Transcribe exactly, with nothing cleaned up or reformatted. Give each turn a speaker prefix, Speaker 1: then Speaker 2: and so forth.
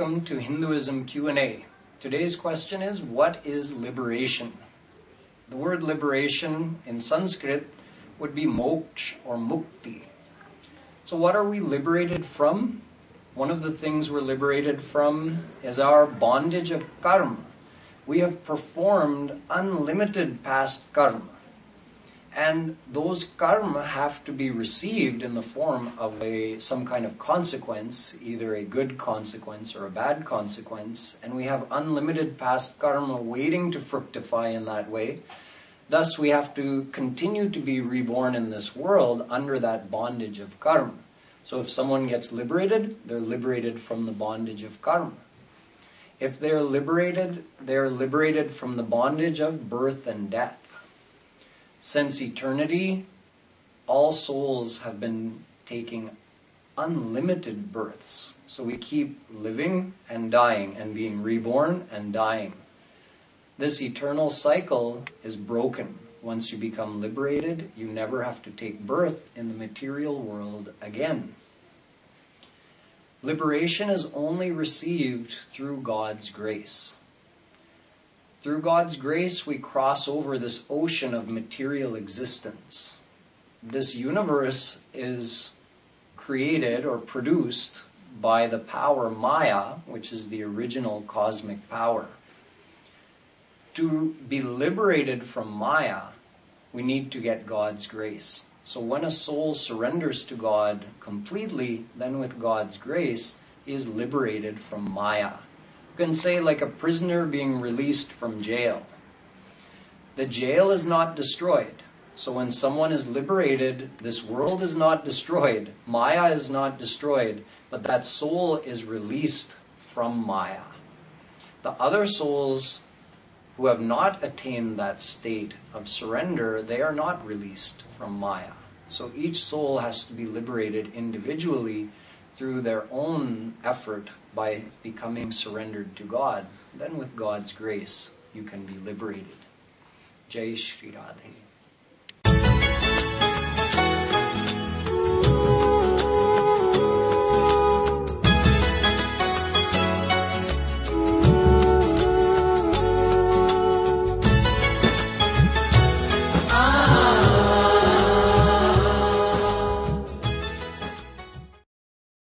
Speaker 1: Welcome to Hinduism Q and A. Today's question is, what is liberation? The word liberation in Sanskrit would be moksha or mukti. So what are we liberated from? One of the things we're liberated from is our bondage of karma. We have performed unlimited past karma. And those karma have to be received in the form of a some kind of consequence, either a good consequence or a bad consequence. And we have unlimited past karma waiting to fructify in that way. Thus, we have to continue to be reborn in this world under that bondage of karma. So if someone gets liberated, they're liberated from the bondage of karma. If they're liberated, they're liberated from the bondage of birth and death. Since eternity, all souls have been taking unlimited births. So we keep living and dying and being reborn and dying. This eternal cycle is broken. Once you become liberated, you never have to take birth in the material world again. Liberation is only received through God's grace. Through God's grace, we cross over this ocean of material existence. This universe is created or produced by the power Maya, which is the original cosmic power. To be liberated from Maya, we need to get God's grace. So when a soul surrenders to God completely, then with God's grace, he is liberated from Maya. You can say like a prisoner being released from jail. The jail is not destroyed. So when someone is liberated, this world is not destroyed. Maya is not destroyed, but that soul is released from Maya. The other souls who have not attained that state of surrender, they are not released from Maya. So each soul has to be liberated individually through their own effort by becoming surrendered to God. Then with God's grace, you can be liberated. Jai Shri Radhe.